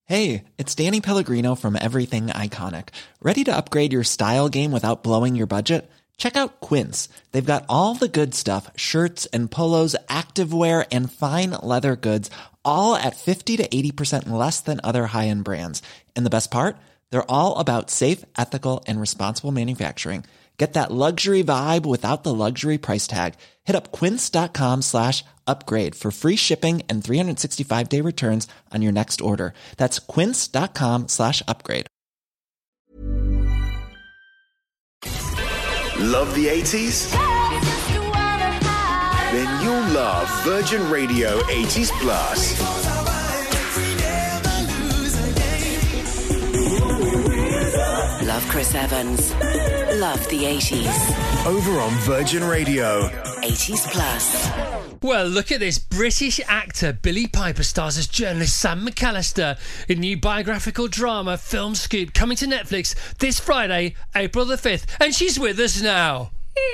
Hey, it's Danny Pellegrino from Everything Iconic. Ready to upgrade your style game without blowing your budget? Check out Quince. They've got all the good stuff, shirts and polos, activewear, and fine leather goods, all at 50 to 80% less than other high-end brands. And the best part? They're all about safe, ethical, and responsible manufacturing. Get that luxury vibe without the luxury price tag. Hit up quince.com/upgrade for free shipping and 365-day returns on your next order. That's quince.com/upgrade. Love the 80s? Then you'll love Virgin Radio 80s Plus. Love Chris Evans. Love the 80s. Over on Virgin Radio. 80s Plus. Well, look at this. British actor Billy Piper stars as journalist Sam McAllister in new biographical drama Film Scoop, coming to Netflix this Friday, April the 5th. And she's with us now.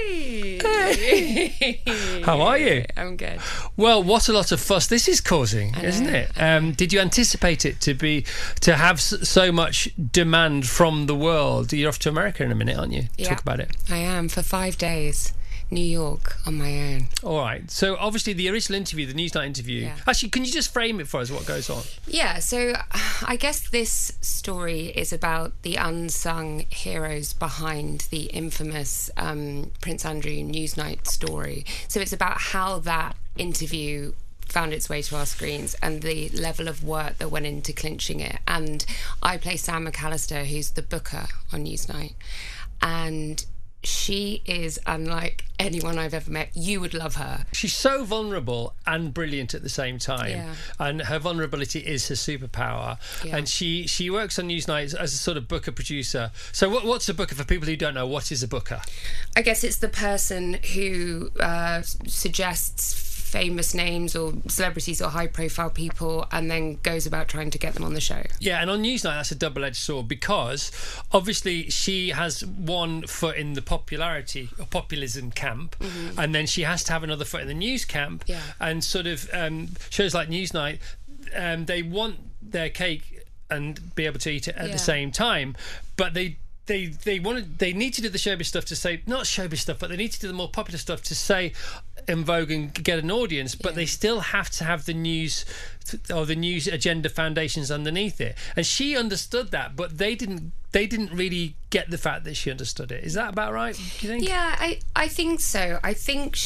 Hey. How are you? I'm good. Well, what a lot of fuss this is causing, isn't it? Did you anticipate it to have so much demand from the world? You're off to America in a minute, aren't you? Yeah, talk about it. I am, for 5 days. New York on my own. All right. So obviously the original interview, the Newsnight interview. Yeah. Actually, can you just frame it for us? What goes on? Yeah. So I guess this story is about the unsung heroes behind the infamous Prince Andrew Newsnight story. So it's about how that interview found its way to our screens and the level of work that went into clinching it. And I play Sam McAllister, who's the booker on Newsnight, and she is unlike anyone I've ever met. You would love her. She's so vulnerable and brilliant at the same time. Yeah. And her vulnerability is her superpower. Yeah. And she works on Newsnight as a sort of booker producer. So what's a booker? For people who don't know, what is a booker? I guess it's the person who suggests famous names or celebrities or high-profile people and then goes about trying to get them on the show. Yeah, and on Newsnight, that's a double-edged sword because obviously she has one foot in the popularity or populism camp, and then she has to have another foot in the news camp. Yeah. And sort of shows like Newsnight, they want their cake and be able to eat it at the same time, but they need to do the showbiz stuff to say, not showbiz stuff, but they need to do the more popular stuff to say in vogue and get an audience, but they still have to have the news or the news agenda foundations underneath it. And she understood that, but they didn't really get the fact that she understood it. Is that about right, do you think? Yeah, I think so. I think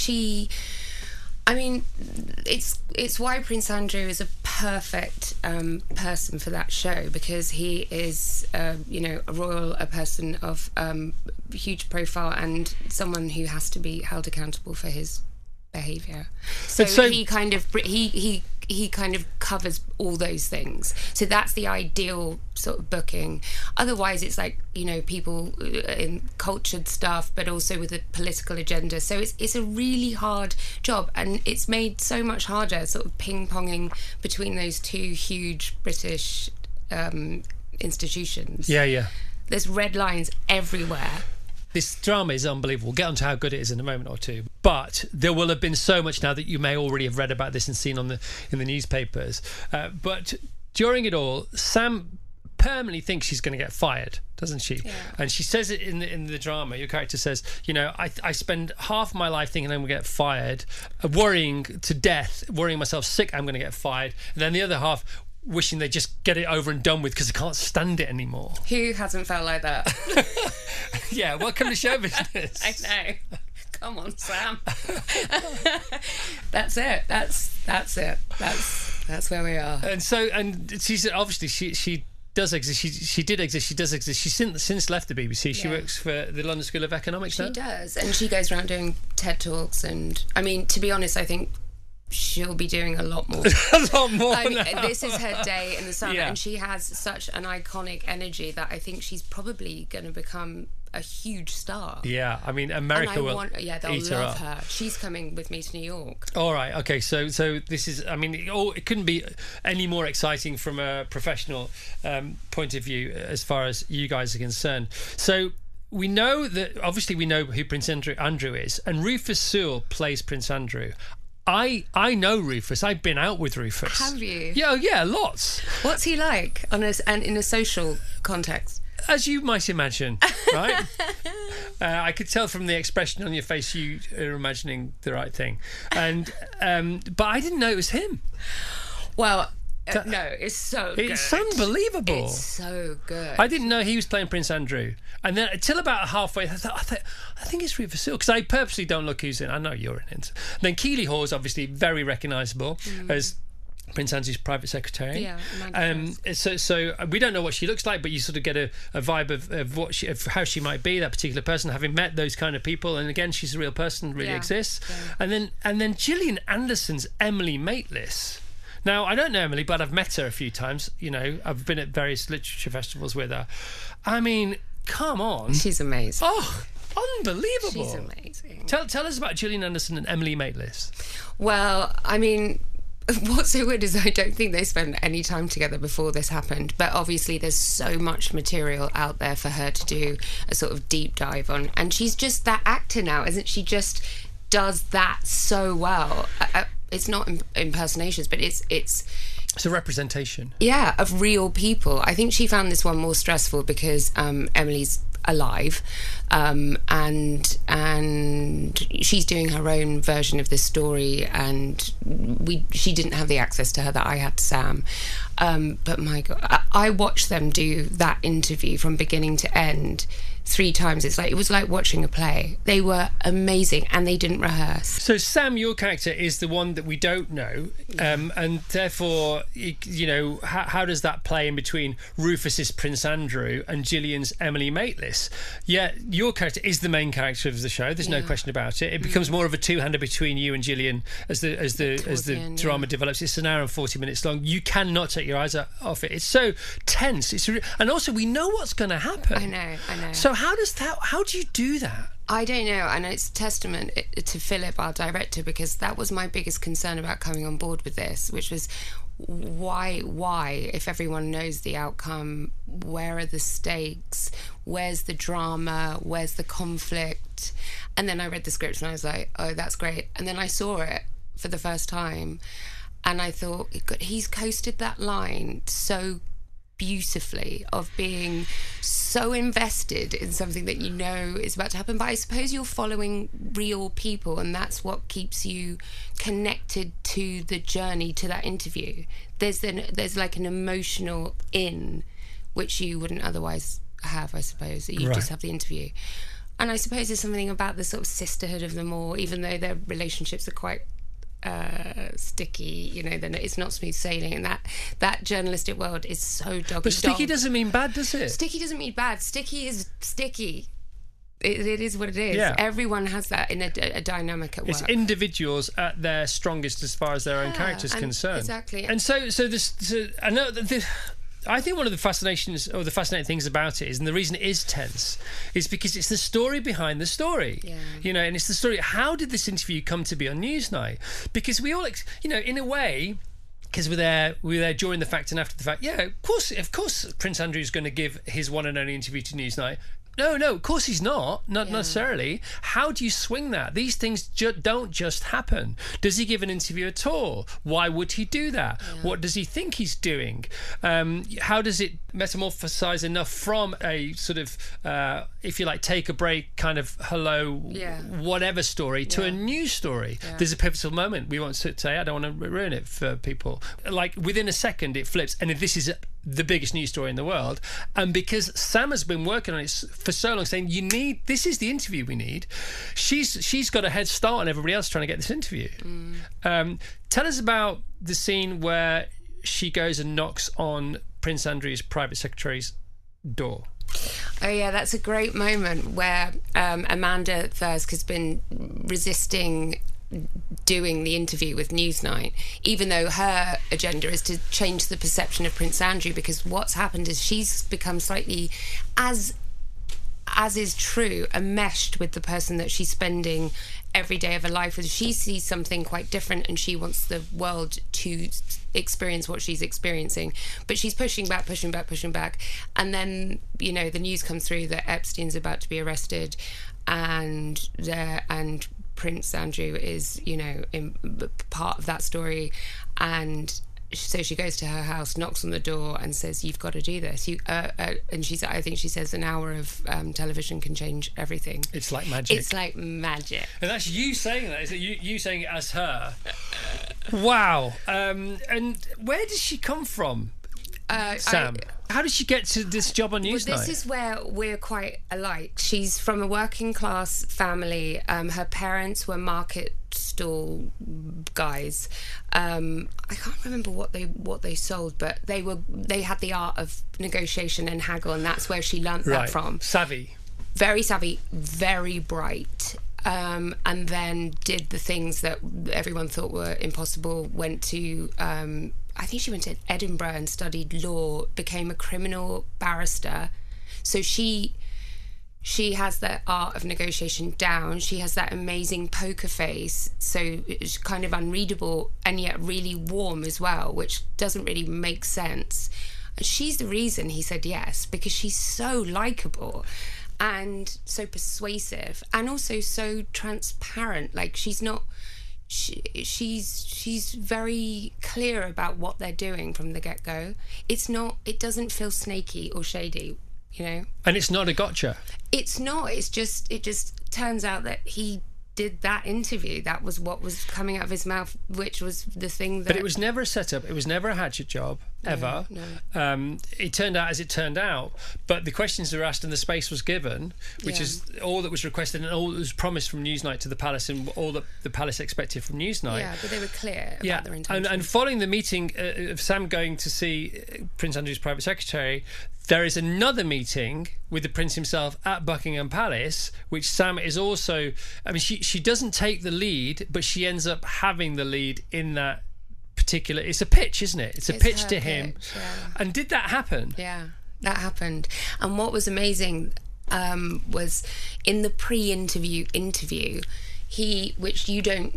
it's why Prince Andrew is a perfect person for that show, because he is, a person of huge profile and someone who has to be held accountable for his behaviour. So he kind of covers all those things. So that's the ideal sort of booking. Otherwise, it's like, people in cultured stuff, but also with a political agenda. So it's a really hard job, and it's made so much harder, sort of ping-ponging between those two huge British institutions. Yeah. There's red lines everywhere. This drama is unbelievable. We'll get onto how good it is in a moment or two. But there will have been so much now that you may already have read about this and seen in the newspapers. But during it all, Sam permanently thinks she's going to get fired, doesn't she? Yeah. And she says it in the drama. Your character says, I spend half my life thinking I'm going to get fired, worrying to death, worrying myself sick I'm going to get fired. And then the other half wishing they just get it over and done with because I can't stand it anymore. Who hasn't felt like that? Yeah, welcome to show business. I know. Come on, Sam. That's it. That's it. That's where we are. And she's obviously she does exist. She did exist. She does exist. She's since left the BBC. She works for the London School of Economics now. She does, and she goes around doing TED Talks. And I mean, to be honest, I think she'll be doing a lot more. A lot more now. This is her day in the sun, and she has such an iconic energy that I think she's probably going to become a huge star. Yeah, I mean, America will they'll eat love her up. her. She's coming with me to New York. All right, okay, so this is, I mean, it couldn't be any more exciting from a professional point of view as far as you guys are concerned. So we know who Prince Andrew is, and Rufus Sewell plays Prince Andrew. I know Rufus. I've been out with Rufus. Have you? Yeah, lots. What's he like and in a social context? As you might imagine, right? I could tell from the expression on your face you are imagining the right thing, and but I didn't know it was him. Well, no, it's so good. It's unbelievable. It's so good. I didn't know he was playing Prince Andrew, and then until about halfway, I think it's Rufus Sewell, because I purposely don't look who's in. I know you're in it. And then Keeley Hawes is obviously very recognisable as Prince Andrew's private secretary. Yeah. So we don't know what she looks like, but you sort of get a vibe of how she might be, that particular person, having met those kind of people. And again, she's a real person, really exists. Yeah. And then Gillian Anderson's Emily Maitlis. Now, I don't know Emily, but I've met her a few times. You know, I've been at various literature festivals with her. I mean, come on. She's amazing. Oh, unbelievable. She's amazing. Tell us about Gillian Anderson and Emily Maitlis. Well, I mean, what's so weird is I don't think they spent any time together before this happened, but obviously there's so much material out there for her to do a sort of deep dive on, and she's just that actor now, isn't she? Just does that so well. It's not impersonations, but it's a representation. Yeah, of real people. I think she found this one more stressful because Emily's alive, and she's doing her own version of this story, and she didn't have the access to her that I had to Sam. But my God, I watched them do that interview from beginning to end 3 times. It was like watching a play. They were amazing, and they didn't rehearse. So Sam, your character, is the one that we don't know, and therefore, you know, how does that play in between Rufus's Prince Andrew and Gillian's Emily Maitlis? Yeah, your character is the main character of the show. There's no question about it. It becomes more of a two-hander between you and Gillian as the drama develops. It's an hour and 40 minutes long. You cannot take your eyes off it. It's so tense. And also we know what's going to happen. I know. So how do you do that? I don't know, and it's testament to Philip, our director, because that was my biggest concern about coming on board with this, which was why, if everyone knows the outcome, where are the stakes, where's the drama, where's the conflict? And then I read the script and I was like, oh, that's great. And then I saw it for the first time and I thought, he's coasted that line so beautifully, of being so invested in something that you know is about to happen. But I suppose you're following real people, and that's what keeps you connected to the journey, to that interview. There's like an emotional which you wouldn't otherwise have, I suppose. You just have the interview. And I suppose there's something about the sort of sisterhood of them all, even though their relationships are quite sticky, you know, then it's not smooth sailing, and that journalistic world is so dog. But sticky doesn't mean bad, does it? Sticky doesn't mean bad. Sticky is sticky. It is what it is. Yeah. everyone has that in a dynamic at work. It's individuals at their strongest as far as their own character's concerned. Exactly. And so I know that I think one of the fascinating things about it is, and the reason it is tense, is because it's the story behind the story. Yeah. You know, and it's the story. How did this interview come to be on Newsnight? Because we all, you know, in a way, because we're there during the fact and after the fact. Yeah, of course, Prince Andrew's going to give his one and only interview to Newsnight. No, of course he's not necessarily. How do you swing that? These things don't just happen. Does he give an interview at all? Why would he do that? Yeah. What does he think he's doing? How does it metamorphosize enough from a sort of, if you like, take a break kind of whatever story to a news story? Yeah. There's a pivotal moment. We won't say, I don't want to ruin it for people. Like within a second it flips, and this is the biggest news story in the world. And because Sam has been working on it for so long, saying this is the interview we need, she's got a head start on everybody else trying to get this interview. Tell us about the scene where she goes and knocks on Prince Andrew's private secretary's door. Oh yeah, that's a great moment where Amanda Thirsk has been resisting doing the interview with Newsnight, even though her agenda is to change the perception of Prince Andrew, because what's happened is she's become slightly, as is true, enmeshed with the person that she's spending every day of her life with. She sees something quite different and she wants the world to experience what she's experiencing, but she's pushing back, and then, you know, the news comes through that Epstein's about to be arrested and Prince Andrew is, part of that story. And so she goes to her house, knocks on the door and says, you've got to do this. And I think she says an hour of television can change everything. It's like magic. It's like magic. And that's you saying that. Is that you saying it as her? Wow. And where does she come from, Sam? How did she get to this job on Newsnight? This is where we're quite alike. She's from a working class family. Her parents were market stall guys. I can't remember what they sold, but they had the art of negotiation and haggle, and that's where she learnt that from. Savvy. Very savvy, very bright. And then did the things that everyone thought were impossible. Went to I think she went to Edinburgh and studied law, became a criminal barrister. So she has that art of negotiation down. She has that amazing poker face, so it's kind of unreadable and yet really warm as well, which doesn't really make sense. And she's the reason he said yes, because she's so likable and so persuasive and also so transparent. Like she's very clear about what they're doing from the get-go. It doesn't feel snaky or shady, And it's not a gotcha. It's not. It just turns out that he did that interview. That was what was coming out of his mouth, which was the thing that... But it was never a setup. It was never a hatchet job, ever. No. It turned out as it turned out, but the questions were asked and the space was given, which is all that was requested and all that was promised from Newsnight to the Palace and all that the Palace expected from Newsnight. Yeah, but they were clear about their intentions. And following the meeting of Sam going to see Prince Andrew's private secretary, there is another meeting with the Prince himself at Buckingham Palace, which Sam is also... I mean, she doesn't take the lead, but she ends up having the lead in that particular... It's a pitch, isn't it? It's a pitch to him. Yeah. And did that happen? Yeah, that happened. And what was amazing was in the pre-interview which you don't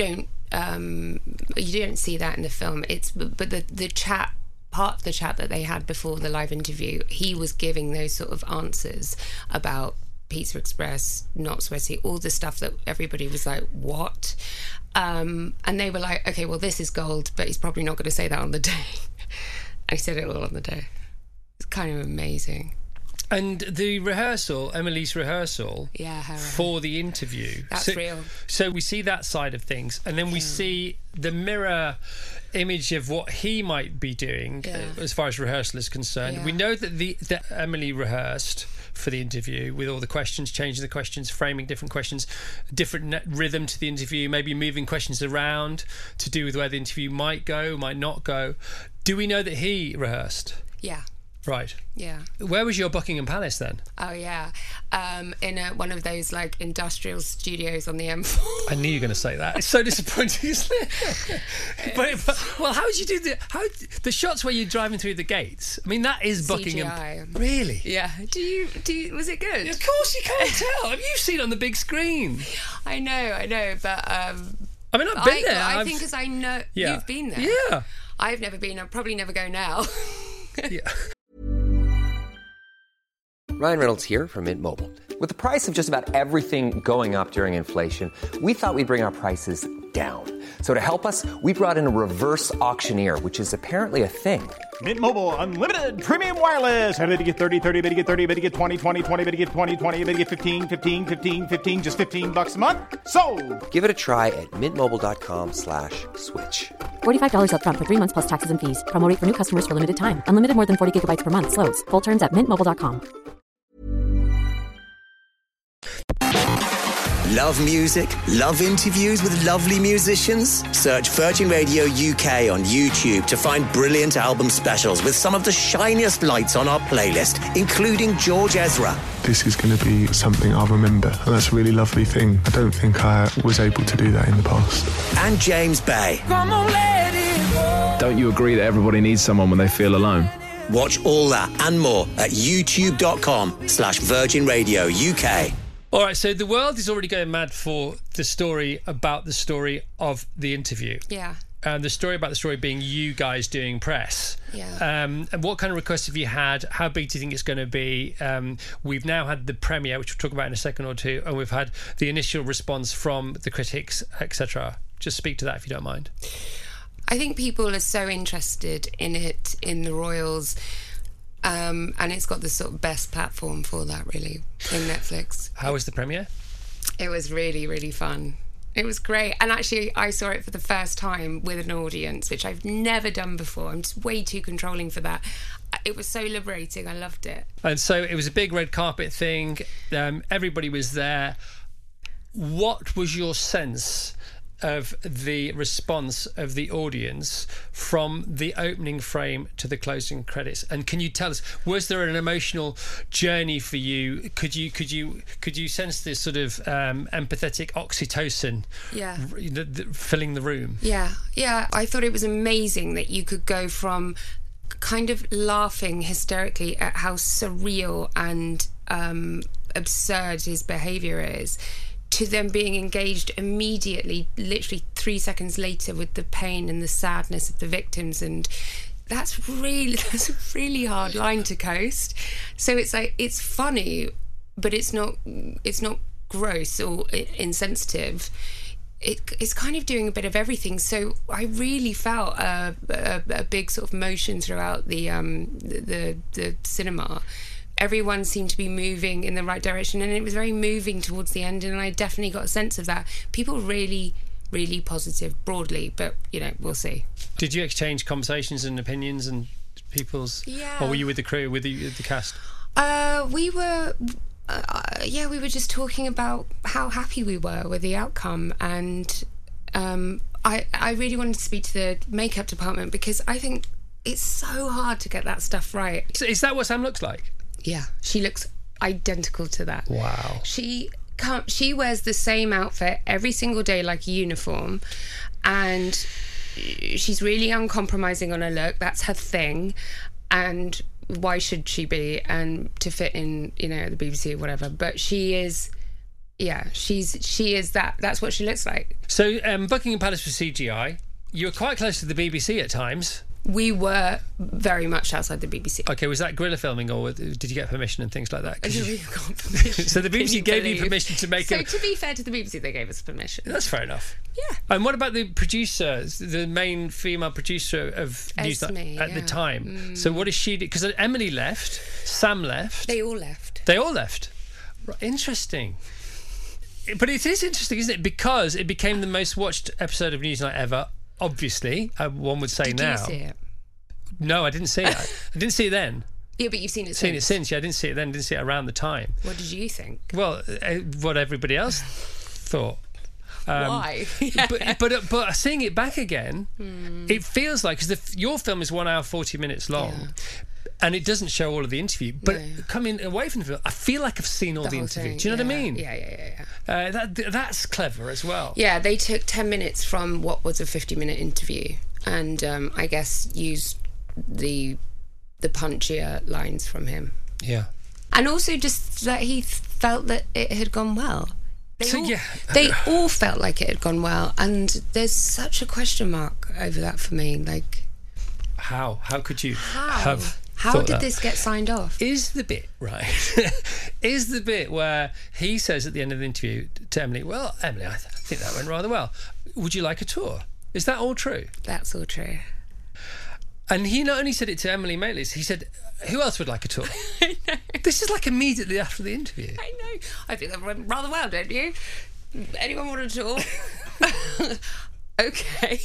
see that in the film. But the chat... part of the chat that they had before the live interview, he was giving those sort of answers about Pizza Express, not sweaty, all the stuff that everybody was like, what? And they were like, okay, well, this is gold, but he's probably not going to say that on the day. And he said it all on the day. It's kind of amazing. And the rehearsal, Emily's rehearsal, her for the interview. That's real. So we see that side of things, and then we see the mirror image of what he might be doing as far as rehearsal is concerned. We know that Emily rehearsed for the interview with all the questions, changing the questions, framing different questions, different rhythm to the interview, maybe moving questions around to do with where the interview might go, might not go. Do we know that he rehearsed? Yeah. Right. Yeah. Where was your Buckingham Palace then? Oh, yeah. In one of those, like, industrial studios on the M4. I knew you were going to say that. It's so disappointing, isn't it? Well, how did you do the shots where you're driving through the gates? I mean, that is Buckingham. CGI. Really? Yeah. Was it good? Of course you can't tell. Have you seen it on the big screen? I know, but... I mean, I've been there. I think because I know you've been there. Yeah. I've never been. I'll probably never go now. Yeah. Ryan Reynolds here from Mint Mobile. With the price of just about everything going up during inflation, we thought we'd bring our prices down. So to help us, we brought in a reverse auctioneer, which is apparently a thing. Mint Mobile Unlimited Premium Wireless. How to get 30, 30, bit to get 30, bit to get 20, 20, 20, bit to get 20, 20, bit to get 15, 15, 15, 15, just $15 a month? Sold! Give it a try at mintmobile.com/switch. $45 up front for 3 months plus taxes and fees. Promo rate for new customers for limited time. Unlimited more than 40 gigabytes per month. Slows full terms at mintmobile.com. Love music? Love interviews with lovely musicians? Search Virgin Radio UK on YouTube to find brilliant album specials with some of the shiniest lights on our playlist, including George Ezra. This is going to be something I'll remember, and that's a really lovely thing. I don't think I was able to do that in the past. And James Bay. Come on, let it go. Don't you agree that everybody needs someone when they feel alone? Watch all that and more at youtube.com/Virgin Radio UK. All right, so the world is already going mad for the story about the story of the interview. Yeah. the story about the story being you guys doing press. Yeah. And what kind of requests have you had? How big do you think it's going to be? We've now had the premiere, which we'll talk about in a second or two, and we've had the initial response from the critics, etc. Just speak to that if you don't mind. I think people are so interested in it, in the Royals, and it's got the sort of best platform for that, really, in Netflix. How was the premiere? It was really, really fun. It was great. And actually, I saw it for the first time with an audience, which I've never done before. I'm just way too controlling for that. It was so liberating. I loved it. And so it was a big red carpet thing. Everybody was there. What was your sense of the response of the audience from the opening frame to the closing credits? And can you tell us, was there an emotional journey for you? Could you sense this sort of empathetic oxytocin filling the room? Yeah. I thought it was amazing that you could go from kind of laughing hysterically at how surreal and absurd his behaviour is, to them being engaged immediately, literally 3 seconds later, with the pain and the sadness of the victims. And that's a really hard line to coast. So it's like, it's funny, but it's not gross or insensitive. It's kind of doing a bit of everything. So I really felt a big sort of motion throughout the cinema. Everyone seemed to be moving in the right direction, and it was very moving towards the end, and I definitely got a sense of that. People really, really positive broadly, but, we'll see. Did you exchange conversations and opinions and people's... Yeah. Or were you with the crew, with the cast? We were just talking about how happy we were with the outcome, and I really wanted to speak to the makeup department, because I think it's so hard to get that stuff right. So is that what Sam looks like? Yeah, she looks identical to that. Wow. She wears the same outfit every single day, like a uniform, and she's really uncompromising on her look. That's her thing, and why should she be? And to fit in, the BBC or whatever. But she is, she is that. That's what she looks like. So Buckingham Palace was CGI. You were quite close to the BBC at times. We were very much outside the BBC. Okay, was that guerrilla filming, or did you get permission and things like that? We got permission. So the BBC gave you permission to make So to be fair to the BBC, they gave us permission. That's fair enough. Yeah. And what about the producer, the main female producer of Newsnight at the time? So what does she do? Because Emily left, Sam left. They all left. Right, interesting. But it is interesting, isn't it? Because it became the most watched episode of Newsnight ever. Obviously, one would say now. Did you see it? No, I didn't see it. I didn't see it then. Yeah, but you've seen it since. Seen it since, yeah. I didn't see it then, didn't see it around the time. What did you think? Well, what everybody else thought. Why? But seeing it back again, it feels like, because your film is 1 hour 40 minutes long, and it doesn't show all of the interview. But coming away from the film, I feel like I've seen all the interview. Thing, do you know what I mean? Yeah. That's clever as well. Yeah, they took 10 minutes from what was a 50-minute interview, and I guess used the punchier lines from him. Yeah. And also just that he felt that it had gone well. They all felt like it had gone well, and there's such a question mark over that for me. Like, how could you have? How did this get signed off? Is the bit where he says at the end of the interview to Emily, well, Emily, I think that went rather well. Would you like a tour? Is that all true? That's all true. And he not only said it to Emily Maylis, he said, who else would like a tour? I know. This is like immediately after the interview. I know. I think that went rather well, don't you? Anyone want a tour? Okay.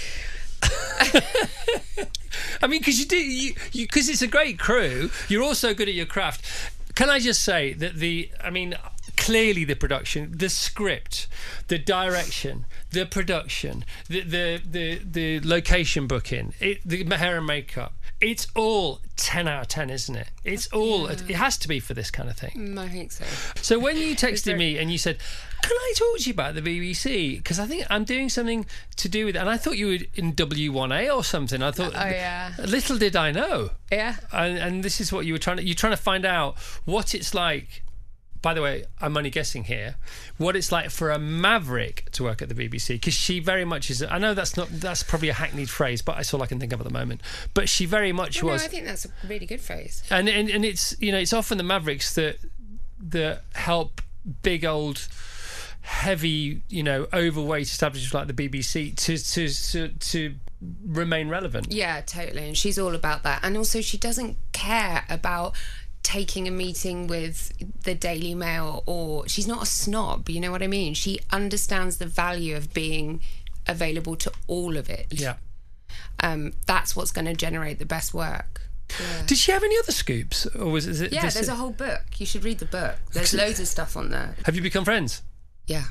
I mean, because because it's a great crew. You're also good at your craft. Can I just say that clearly the production, the script, the direction, the production, the location booking, the hair and makeup, it's all 10 out of 10, isn't it? It's all, it has to be for this kind of thing. I think so. So when you texted me and you said, can I talk to you about the BBC? Because I think I'm doing something to do with it. And I thought you were in W1A or something. I thought, little did I know. Yeah. And this is what you were you're trying to find out what it's like by the way, I'm only guessing here, what it's like for a maverick to work at the BBC, because she very much is. I know that's probably a hackneyed phrase, but that's all I can think of at the moment. But she very much was. No, I think that's a really good phrase. And it's it's often the mavericks that help big old, heavy, overweight establishments like the BBC to remain relevant. Yeah, totally. And she's all about that. And also, she doesn't care about taking a meeting with the Daily Mail, or she's not a snob, you know what I mean? She understands the value of being available to all of it. Yeah. That's what's going to generate the best work. Yeah. Did she have any other scoops, or was it? Yeah, there's a whole book. You should read the book. There's loads of stuff on there. Have you become friends? Yeah.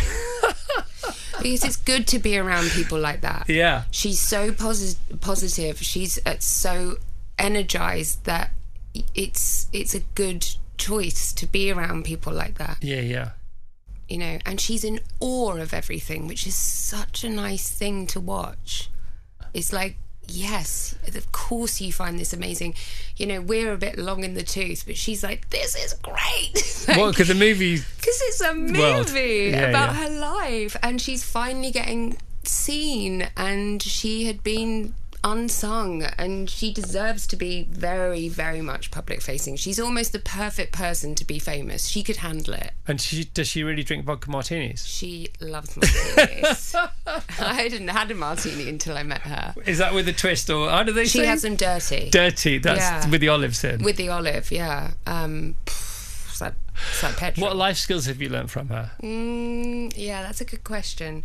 Because it's good to be around people like that. Yeah. She's so positive. She's so energized that it's a good choice to be around people like that. Yeah. And she's in awe of everything, which is such a nice thing to watch. It's like, yes, of course you find this amazing. We're a bit long in the tooth, but she's like, this is great. What? Because the movie? Because it's a movie about her life, and she's finally getting seen, and she had been unsung, and she deserves to be very, very much public facing. She's almost the perfect person to be famous. She could handle it. And does she really drink vodka martinis? She loves martinis. I hadn't had a martini until I met her. Is that with a twist, or how do they say? She has them dirty. Dirty, that's with the olives in. With the olive, yeah. It's like petrol. What life skills have you learnt from her? Yeah, that's a good question.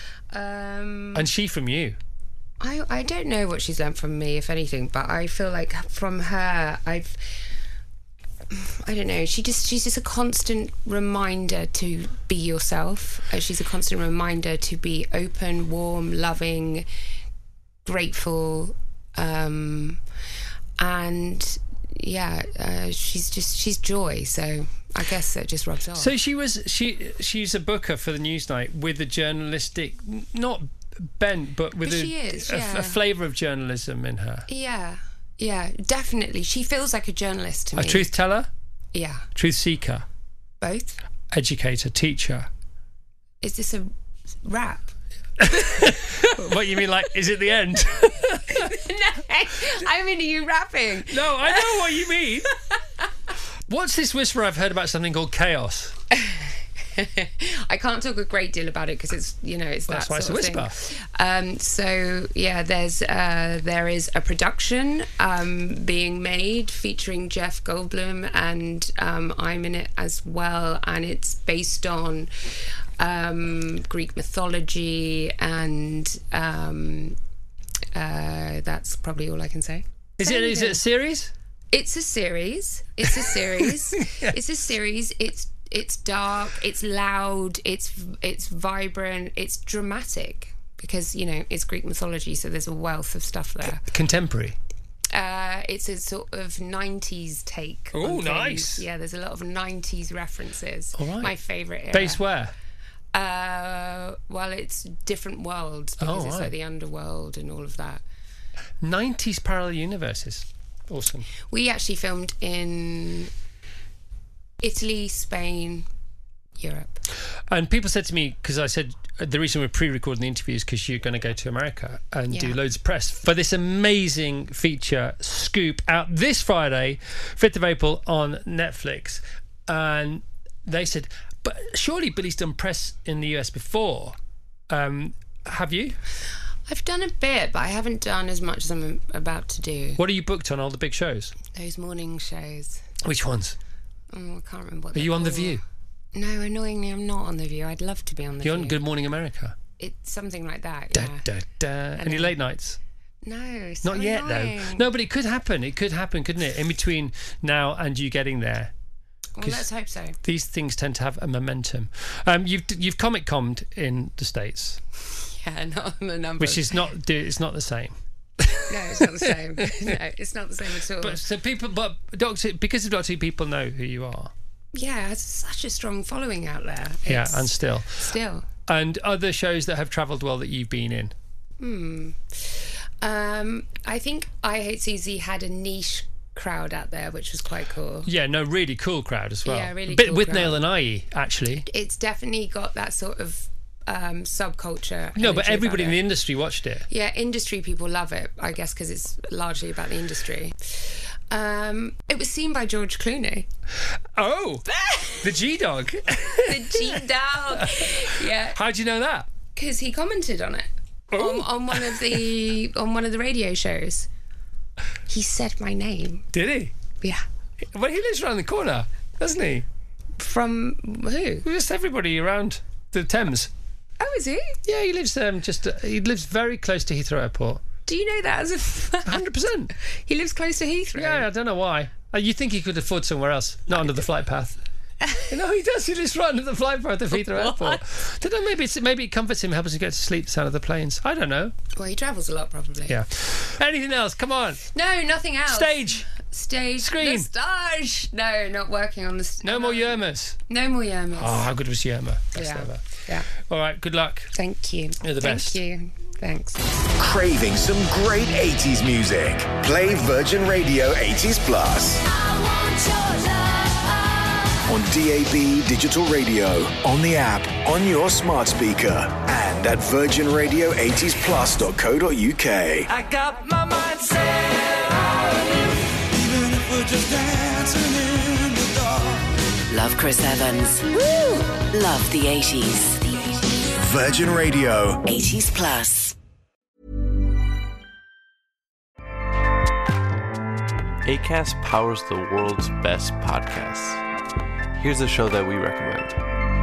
And she from you? I don't know what she's learned from me, if anything, but I feel like from her, I don't know. She's just a constant reminder to be yourself. She's a constant reminder to be open, warm, loving, grateful, and she's joy. So I guess it just rubs off. So she's a booker for the Newsnight with a journalistic, not bent, but with a flavour of journalism in her. Yeah, definitely. She feels like a journalist to me. A truth teller? Yeah. Truth seeker? Both. Educator, teacher? Is this a rap? What, you mean like, is it the end? No, I mean, are you rapping? No, I know what you mean. What's this whisper I've heard about something called chaos? I can't talk a great deal about it because it's that's why it's a whisper. So yeah, there is a production being made featuring Jeff Goldblum, and I'm in it as well, and it's based on Greek mythology, and that's probably all I can say. Is it a series? It's a series. Yes. It's a series. It's dark, it's loud, it's vibrant, it's dramatic, because it's Greek mythology, so there's a wealth of stuff there. Contemporary. It's a sort of 90s take. Oh, nice. Yeah, there's a lot of 90s references. All right. My favourite era. Based where? Well, it's different worlds, because it's like the underworld and all of that. 90s parallel universes. Awesome. We actually filmed in Italy, Spain, Europe. And people said to me, because I said the reason we're pre-recording the interviews because you're going to go to America and do loads of press for this amazing feature Scoop out this Friday, 5th of April on Netflix. And they said, but surely Billy's done press in the US before. Have you? I've done a bit, but I haven't done as much as I'm about to do. What are you booked on all the big shows? Those morning shows. Which ones? I can't remember what Are you on The View? No, annoyingly, I'm not on The View. I'd love to be on The View. You're on Good Morning America? It's something like that, Any late nights? No, it's not yet, though. No, but it could happen. It could happen, couldn't it? In between now and you getting there. Well, let's hope so. These things tend to have a momentum. You've Comic-Con'd in the States. Yeah, not on the numbers. Which is not. It's not the same. No, it's not the same. No, it's not the same at all. Because of Doctor Who, people know who you are. Yeah, it's such a strong following out there. And still. And other shows that have travelled well that you've been in. I think I Hate Susie had a niche crowd out there, which was quite cool. Yeah, no, really cool crowd as well. Yeah, really a bit cool with crowd. Nail and IE, actually. It's definitely got that sort of subculture. No, but energy everybody about in the it. industry watched it. Yeah, industry people love it, I guess, because it's largely about the industry. It was seen by George Clooney. Oh, the G-Dog. The G-Dog. Yeah. How'd you know that? Because he commented on it on one of the radio shows. He said my name. Did he? Yeah. Well, he lives around the corner, doesn't he? From who? Just everybody around the Thames. Oh, is he? Yeah, he lives he lives very close to Heathrow Airport. Do you know that as a 100%? He lives close to Heathrow? Yeah, I don't know why. You think he could afford somewhere else, not under the flight path. No, he does. He lives right under the flight path of Heathrow Airport. Don't know, maybe it comforts him, helps him get to sleep, the sound of the planes. I don't know. Well, he travels a lot, probably. Yeah. Anything else? Come on. No, nothing else. Stage. Screen. The stage. No, not working on the... No more Yermas. No more Yermas. Oh, how good was Yerma? Best ever. Yeah. All right, good luck. Thank you. You're the best. Thank you. Thanks. Craving some great 80s music? Play Virgin Radio 80s Plus. On DAB Digital Radio, on the app, on your smart speaker, and at virginradio80splus.co.uk. I got my mind set on you, even if we're just dancing in the dark. Love Chris Evans. Woo! Love the 80s. Virgin Radio 80s Plus. Acast powers the world's best podcasts. Here's a show that we recommend.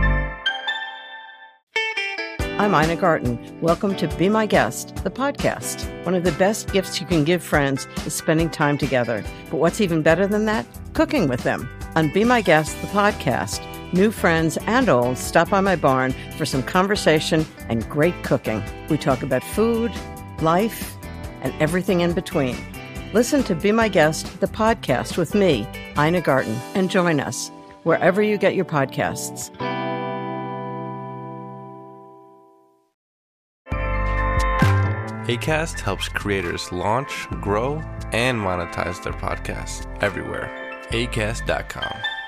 I'm Ina Garten. Welcome to Be My Guest, the podcast. One of the best gifts you can give friends is spending time together. But what's even better than that? Cooking with them. On Be My Guest, the podcast, new friends and old stop by my barn for some conversation and great cooking. We talk about food, life, and everything in between. Listen to Be My Guest, the podcast with me, Ina Garten, and join us wherever you get your podcasts. Acast helps creators launch, grow, and monetize their podcasts everywhere. Acast.com.